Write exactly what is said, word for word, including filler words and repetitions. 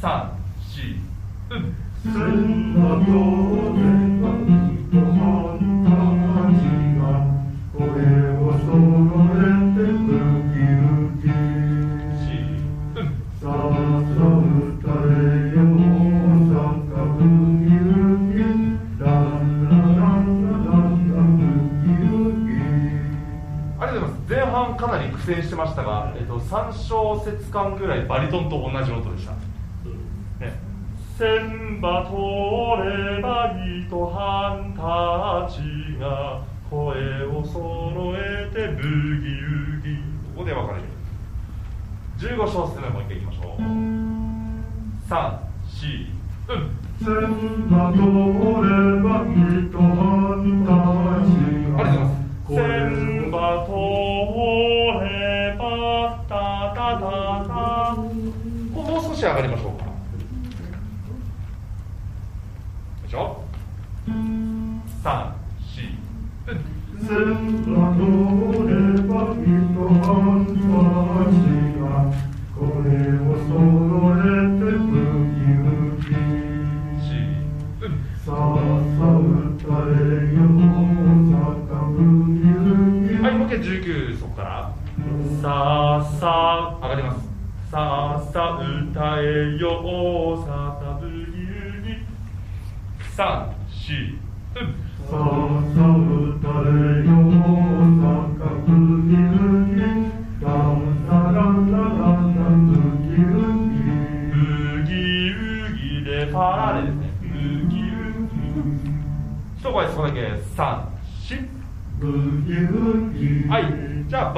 さん、し、うん。 千羽とればきっとあんたたちが声を揃えてブギウギし、うん。 さあさあ歌えよ大阪ブギウギランラランラランラブギウギ。 ありがとうございます。前半かなり苦戦してましたが、えっと、さん小節間ぐらいバリトンと同じ音でした。ね、千羽通れば糸半たちが声を揃えてブギウギ。ここで分かれる。じゅうご小節目もう一回いきましょう。さん、し、うん。 千羽通れば糸半たちがありがとうございます。千羽通ればタタタタ。ここもう少し上がりましょうか。よいしょ。さん、し、うん。 千羽通れば糸半たちが声を揃えてブギウギし、うん。 さあさあ歌えよ大阪ブギウギ。 はい、もう一回じゅうきゅう、そこからさあさあ上がります。さあさあ歌えよ大阪ブギウギ。さん、し、うん。 さあさあ歌えよ大阪ブギウギランラランラランラブギウギブギウギでファーレですね。ブギウギ。一声そこだけさん、し。 ブギウギ。 はい、じゃあ